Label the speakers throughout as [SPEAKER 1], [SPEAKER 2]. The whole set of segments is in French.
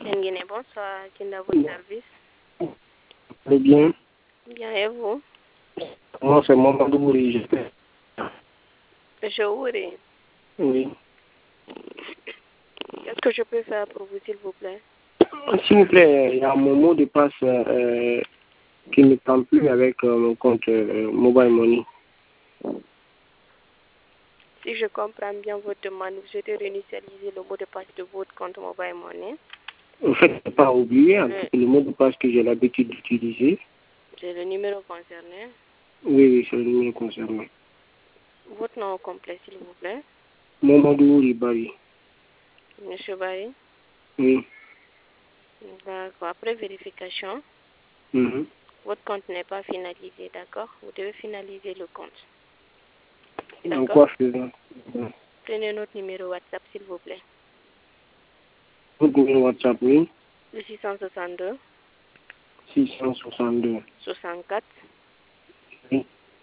[SPEAKER 1] Guinée, bonsoir, Kinda, votre service.
[SPEAKER 2] Allez bien.
[SPEAKER 1] Bien, et vous?
[SPEAKER 2] Moi, c'est Mamadou Bouri, j'espère.
[SPEAKER 1] Monsieur Ouri,
[SPEAKER 2] Oui.
[SPEAKER 1] qu'est-ce que je peux faire pour vous, s'il vous plaît?
[SPEAKER 2] S'il vous plaît, il y a mon mot de passe qui ne prend plus avec mon compte Mobile Money.
[SPEAKER 1] Si je comprends bien votre demande, vous souhaitez réinitialiser le mot de passe de votre compte Mobile Money.
[SPEAKER 2] En fait, je n'ai pas oublié le mot de passe que j'ai l'habitude d'utiliser.
[SPEAKER 1] C'est le numéro concerné.
[SPEAKER 2] Oui, c'est le numéro concerné.
[SPEAKER 1] Votre nom complet, s'il vous plaît.
[SPEAKER 2] Mamadou Bouri Bari.
[SPEAKER 1] Monsieur Barry.
[SPEAKER 2] Oui.
[SPEAKER 1] D'accord. Après vérification, votre compte n'est pas finalisé, d'accord? Vous devez finaliser le compte.
[SPEAKER 2] En quoi faisant?
[SPEAKER 1] Prenez notre numéro WhatsApp, s'il vous plaît.
[SPEAKER 2] Votre numéro WhatsApp, oui.
[SPEAKER 1] Le 662.
[SPEAKER 2] 662.
[SPEAKER 1] 64.
[SPEAKER 2] Oui.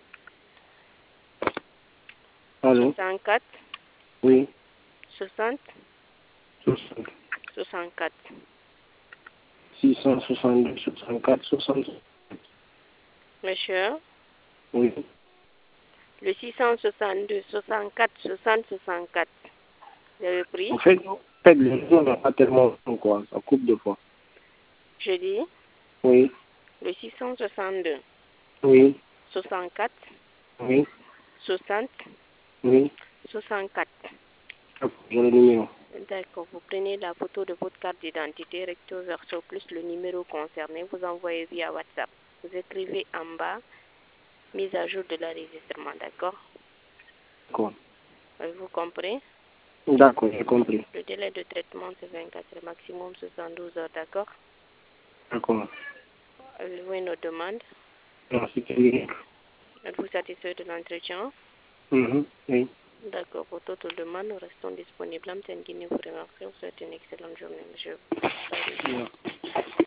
[SPEAKER 2] Allô?
[SPEAKER 1] 64.
[SPEAKER 2] Oui.
[SPEAKER 1] 60.
[SPEAKER 2] 60.
[SPEAKER 1] 64.
[SPEAKER 2] 662, 64, 60.
[SPEAKER 1] Monsieur,
[SPEAKER 2] Oui.
[SPEAKER 1] le 662, 64, 60, 64. Vous avez pris?
[SPEAKER 2] En fait, le réseau n'a pas tellement quoi, ça coupe de fois.
[SPEAKER 1] Je dis,
[SPEAKER 2] Oui.
[SPEAKER 1] le 662,
[SPEAKER 2] Oui.
[SPEAKER 1] 64,
[SPEAKER 2] Oui.
[SPEAKER 1] 60,
[SPEAKER 2] Oui.
[SPEAKER 1] 64.
[SPEAKER 2] J'ai le numéro.
[SPEAKER 1] D'accord. Vous prenez la photo de votre carte d'identité recto verso plus le numéro concerné. Vous envoyez via WhatsApp. Vous écrivez en bas, mise à jour de l'enregistrement. D'accord?
[SPEAKER 2] D'accord.
[SPEAKER 1] Avez-vous compris?
[SPEAKER 2] D'accord, j'ai compris.
[SPEAKER 1] Le délai de traitement, c'est 24 heures, maximum 72 heures. D'accord?
[SPEAKER 2] D'accord.
[SPEAKER 1] Avez-vous une autre demande?
[SPEAKER 2] Merci, Thierry.
[SPEAKER 1] Êtes-vous satisfait de l'entretien?
[SPEAKER 2] Oui.
[SPEAKER 1] D'accord. Pour toute demande, nous restons disponibles. Guinée vous remercie. Vous souhaite une excellente journée, monsieur.
[SPEAKER 2] Yeah.